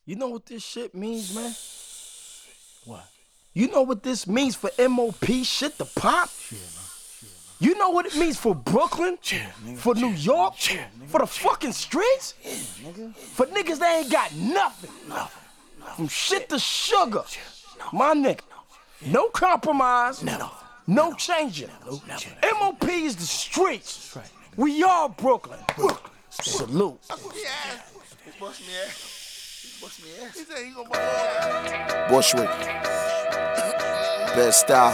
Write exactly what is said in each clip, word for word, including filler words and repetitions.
You know what this shit means, man? What? You know what this means for M O P shit to pop? Chill, man. Chill, man. You know what it means for Brooklyn? Chill, nigga. For New York? Chill, nigga. For the fucking streets? Yeah, nigga. For niggas that ain't got nothing. Nothing. Nothing. From shit to sugar. No. My nigga. No compromise. No. No changing. No, never. M O P is the streets. That's right, nigga. We are Brooklyn. Brooklyn. Salute. Yeah. He bust me ass. He bust me ass. He said he gonna bust me ass. Bushwick, Bed Style,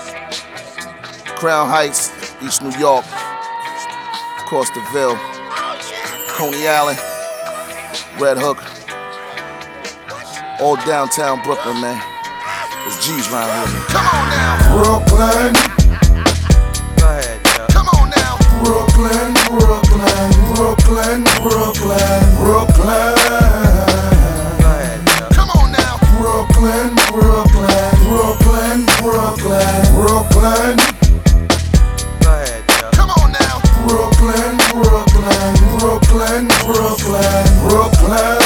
Crown Heights, East New York, Costerville, Coney Island, Red Hook, all downtown Brooklyn, man. There's G's round here. Come on now. Brooklyn, Go ahead, yo. Come on now. Brooklyn, Brooklyn, Brooklyn, Brooklyn, Brooklyn. Go ahead, yo. Come on now. Brooklyn, Brooklyn, Brooklyn, Brooklyn, Brooklyn, Go ahead, yo. Come on now. Brooklyn, Brooklyn, Brooklyn, Brooklyn, Brooklyn,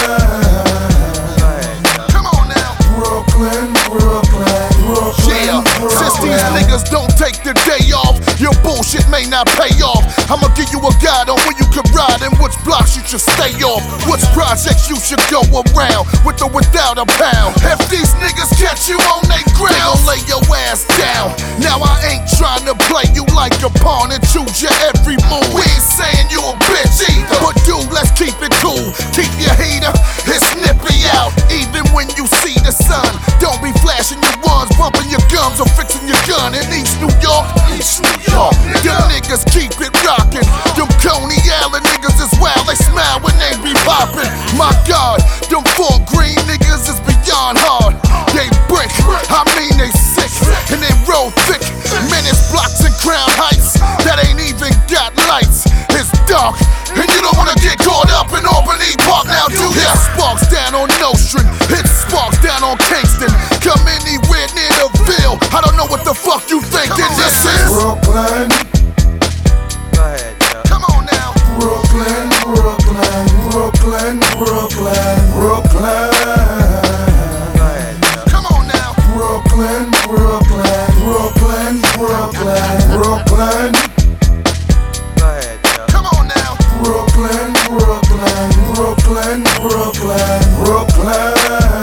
Go ahead, yo. Come on now. Brooklyn, Brooklyn, Brooklyn. Yeah, since these niggas don't take their day off, your bullshit may not pay off. I'ma give you a guide on where you can ride and which blocks you should stay off, which projects you should go around, with or without a pound. If these niggas catch you on they ground, they gon' lay your ass down. Now I ain't trying to play you like a pawn and choose your every move. We ain't saying you a bitch either, but dude, let's keep it cool. Keep your heater, it's nippy out. Even when you see the sun, don't be flashing your ones, bumping your gums or fixing your gun. In East New York, East New York, them niggas keep it rockin'. Them Coney Island niggas is wild, they smile when they be poppin'. My God, them Fort Greene niggas is beyond hard. They brick, I mean they sick, and they roll thick. Menace blocks and Crown Heights that ain't even got lights. It's dark, and you don't wanna get caught up in Albany Park. Now do this. Sparks down on Nostrand, hit sparks down on Kingston. Come anywhere near the Ville, I don't know what the fuck you thinkin' this is. Brooklyn, Go ahead, yo. Come on now. Brooklyn, Brooklyn, Brooklyn, Brooklyn, Brooklyn, Go ahead, yo. Come on now. Brooklyn, Brooklyn, Brooklyn, Brooklyn, Brooklyn, Go ahead, yo. Come on now. Brooklyn, Brooklyn, Brooklyn, Brooklyn, Brooklyn,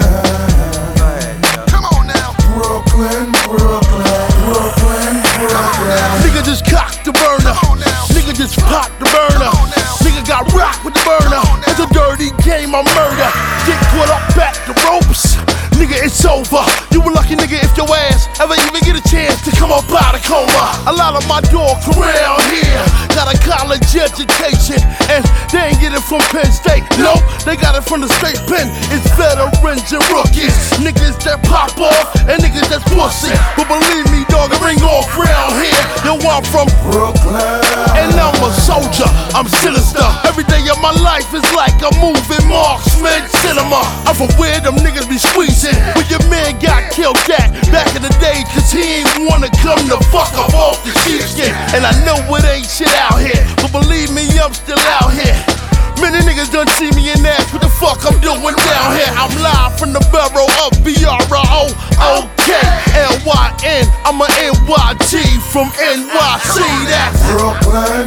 Go ahead, yo. Come on now. Brooklyn, Brooklyn, Brooklyn, Brooklyn. Nigga just cocked the burner. Come on now. Nigga just popped the burner. Come on now. Nigga got rocked with the burner. Come on now. It's a dirty game of murder. Get caught up at the ropes. Nigga, it's over. You a lucky nigga if your ass ever even get a chance to come up out of coma. A lot of my dogs around here got a college education, and they ain't get it from Penn State. Nope, they got it from the state pen. It's veterans and rookies, niggas that pop off and niggas that's pussy. But believe me, dog, it ring off round here. Yo, I'm from Brooklyn, and I'm a soldier, I'm sinister. Every day of my life is like a moving marksman cinema. I'm from where them niggas be squeezing, where your man got killed at back in the day, cause he ain't wanna come the fuck up off the sheepskin. And I know it ain't shit out here, but believe me, I'm still out here. Many niggas done see me and ask what the fuck I'm doing down here. I'm live from the borough of B R O O K L Y N. I'm a N Y G from N Y C. That's Brooklyn,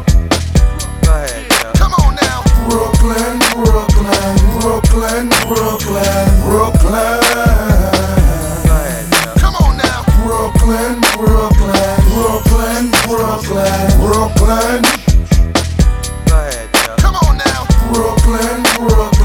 Go ahead, yo. Come on now. Brooklyn, Brooklyn, Brooklyn, Brooklyn, Brooklyn, Go ahead, yo. Come on now. Brooklyn, Brooklyn, Brooklyn, Brooklyn, Brooklyn, Go ahead, yo. Come on now. Brooklyn, Brooklyn.